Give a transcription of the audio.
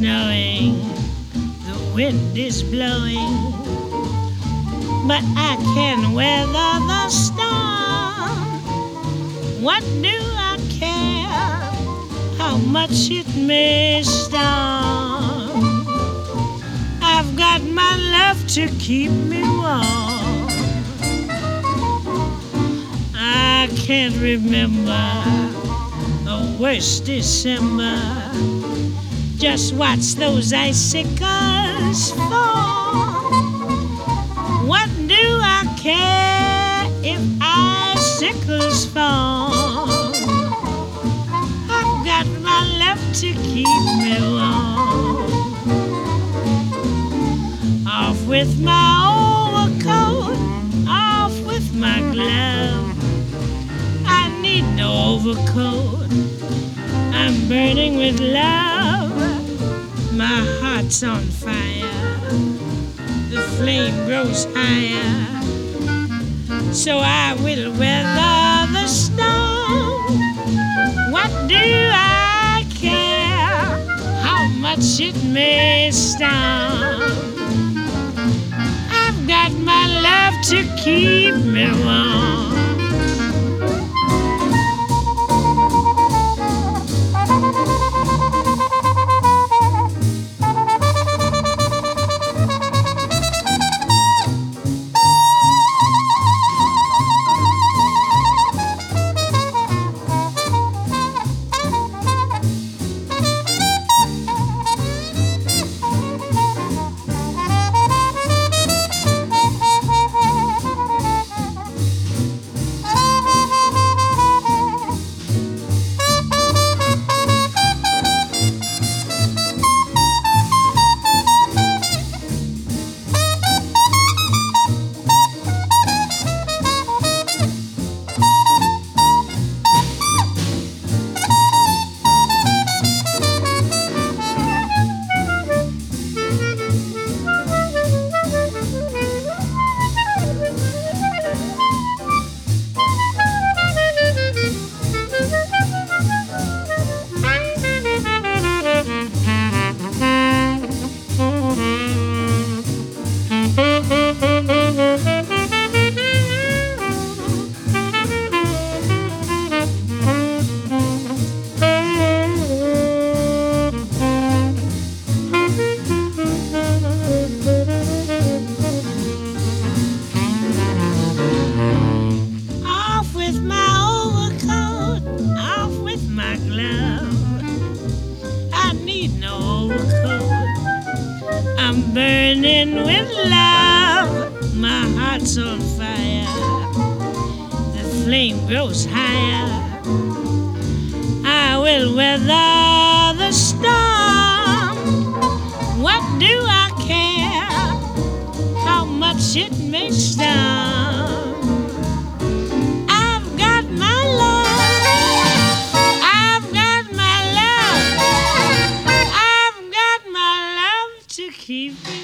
snowing, the wind is blowing, but I can weather the storm. What do I care how much it may storm? I've got my love to keep me warm. I can't remember a worse December. Just watch those icicles fall. What do I care if icicles fall? I've got my love to keep me warm. Off with my overcoat, off with my glove. I need no overcoat, I'm burning with love. My heart's on fire, the flame grows higher, so I will weather the storm. What do I care how much it may storm? I've got my love to keep me warm. I'm burning with love, my heart's on fire, the flame grows higher, I will weather the storm. What do I care how much it may storm? I've got my love, I've got my love, I've got my love to keep